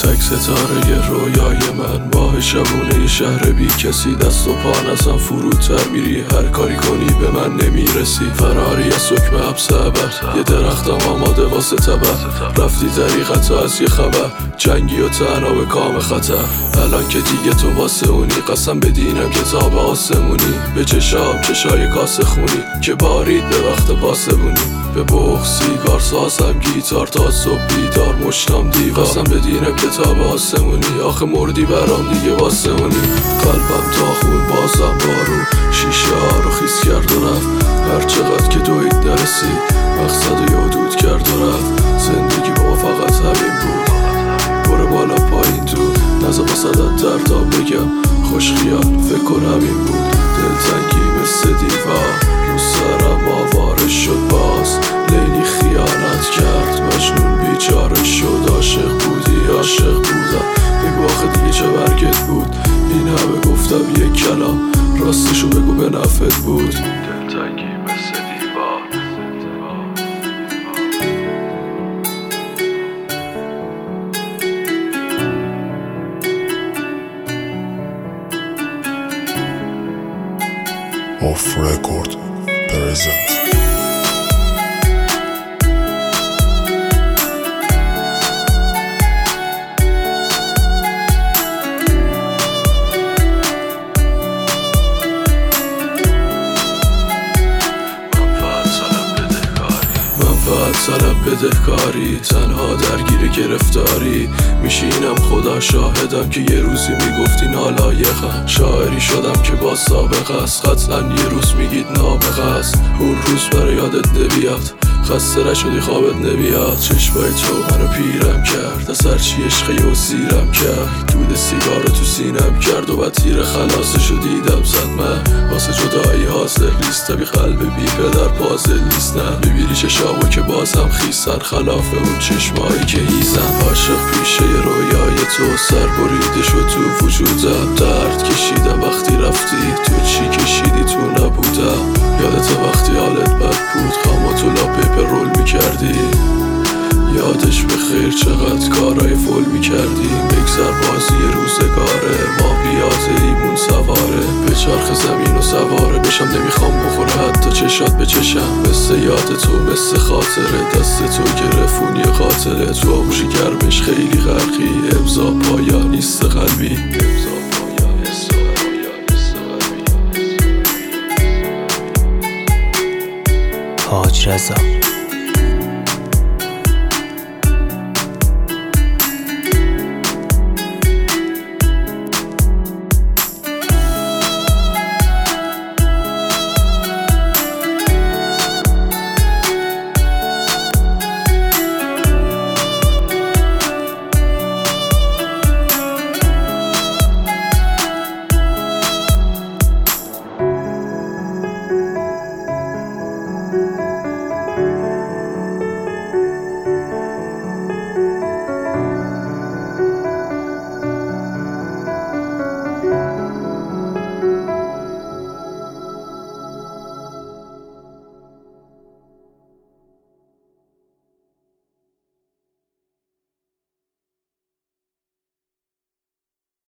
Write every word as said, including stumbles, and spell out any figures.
تک ستاره رویای من، ماه شبونه شهر بی کسی، دست و پا نزن فرودتر میری، هر کاری کنی به من نمیرسی. فراری از حکم حبس ابد، یه درختم آماده واسه تبر، رفتی طریقت از یه خبر، جنگی و تنها به کام خطر. الان که دیگه تو واسه اونی، قسم بدینم کتاب آسمونی، به چشام چشای کاسه خونی که بارید به وقت پاسبونی. به بغ سیگار سازم گیتار تا صبح بیدار، مشتام دیوار، قسم بدینم کتاب آسمونی، آخه مردی برام دیگه واسه اونی. قلبم تا خون بازم بارون، شیشه ها رو خیس کرد و رفت، هر چقدر که دوید نرسی مقصد یادود کرد و رفت. زندگی با فقط همین بود، بره بالا پایین تو، نزا بسدت در تا بگم خوش خیال فکر کن همین بود. دلتنگی مثل دیوار رو سرم آواره شد، باز لیلی خیانت کرد، مجنون بیچاره شد. عاشق بودی عاشق بودم، بگو آخه دیگه چه برگت بود، این همه گفتم یک کلام، راستشو بگو به نفعت بود. دلتنگی مثل دیوار. Off Record present. سلب بدهکاری، تنها درگیر گرفتاری میشینم، خدا شاهدم که یه روزی میگفتی نالایقم. شاعری شدم که با سابقه است، قطعا یه روز میگید نابغه است. اون روز برای یادت نمیاد، خسته نشدی خوابت نمیاد. چشمای تو منو پیرم کرد، از هرچی عشقی و سیرم کرد، دود سیگار تو سینم کرد و بعد تیر خلاصشو دیدم زد. من واسه جدایی حاضر نیستم، بی قلب بی پدر پازل نیست. نه ببینی چشامو که بازم خیسن، خلاف اون چشمایی که هیزن. عاشق پیشه رویای تو سر بریده شد تو وجودم، درد کشیدم وقتی رفتی، تو چی کشیدی تو نبودم. یادت وقتی حالت بد بود، خاماتو لاپی رول میکردی، یادش به خیر چقدر کارای فول میکردی. بگذر بازی روزگاره، ما پیاده ایمون سواره، به چرخ زمین و سواره بشم، نمیخوام بخوره حتی چشات به چشم. مثل یاد تو مثل خاطره، دست تو گرفونی قاتله، تو آغوش گرمش خیلی غرقی، امضا پایانیست قلبی. حاج رضا.